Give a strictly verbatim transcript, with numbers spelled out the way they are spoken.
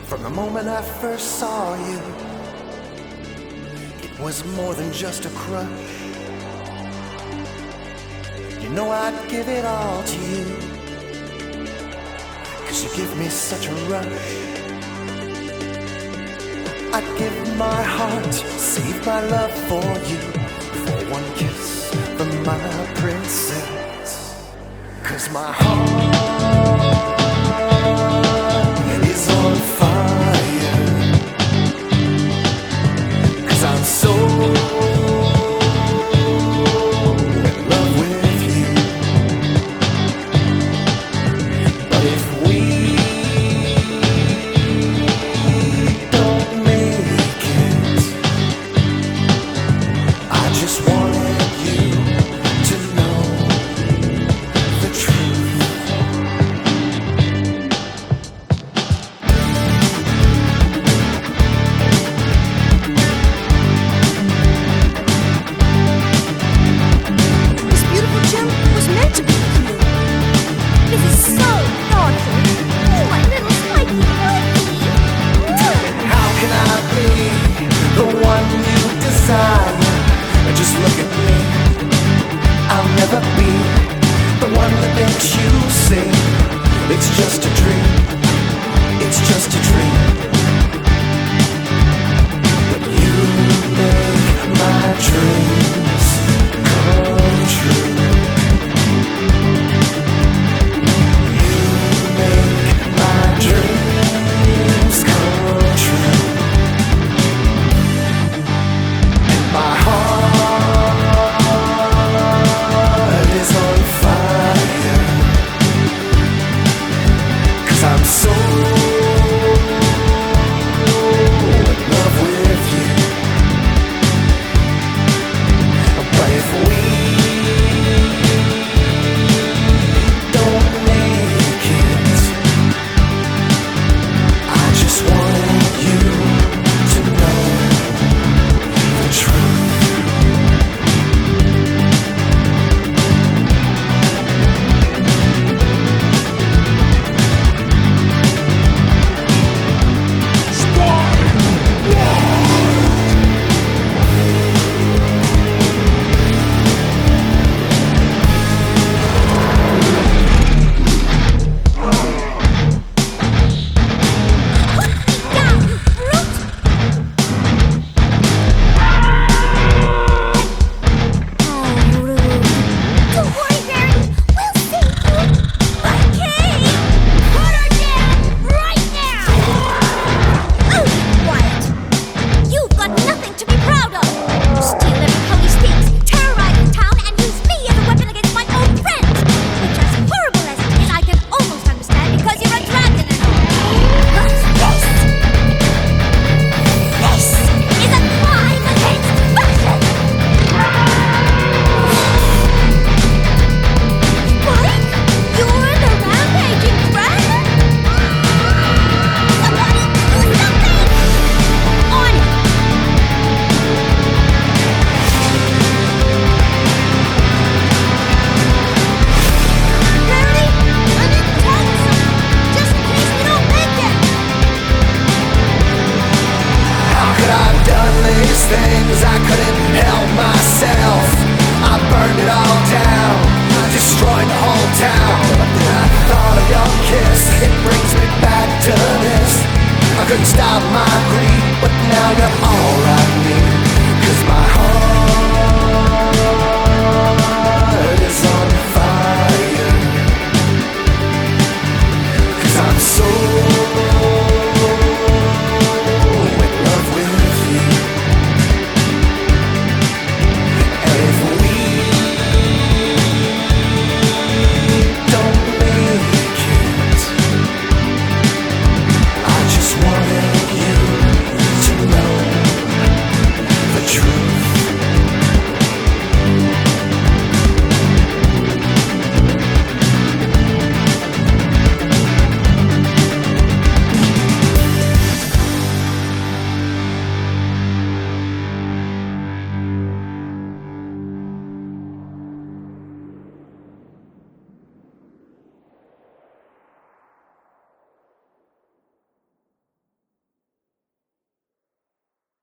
From the moment I first saw you, it was more than just a crush. You know I'd give it all to you, 'cause you give me such a rush. I'd give my heart, save my love for you, for one kiss from my princess. 'Cause my heart is on fire, 'cause I'm so in love with you. But if we don't make it, I just wanted you to know the truth. This beautiful gem was meant to be with you. This is so thoughtful. Oh, my little spiky monkey. How can I be the one you desire? Just look at me. I'll never be the one that makes you sing. It's just a dream. It's just a dream. But you make my dreams come true. You make my dreams come true. And my heart is on fire, 'cause I'm so in love with you. But if we don't make it, I just wanted you to know the truth. Don't worry, Barry. We'll save you. Okay. Put her down right now. Oh, quiet. You've got nothing to be proud of. You steal every Cody speaks, terrorize the town, and use me as a weapon against my own friends. Which, as horrible as it is, I can almost understand because you're a dragon and all. But this, this is a crime against fashion. Spike, you're the rampaging dragon? Somebody do something! On it! Barry, I'm in text! Just in case we don't make it! How could I have done these things? I couldn't help myself. I burned it all down, destroyed the whole town. But then I thought of your kiss, it brings me back to this. I couldn't stop my greed, but now you're all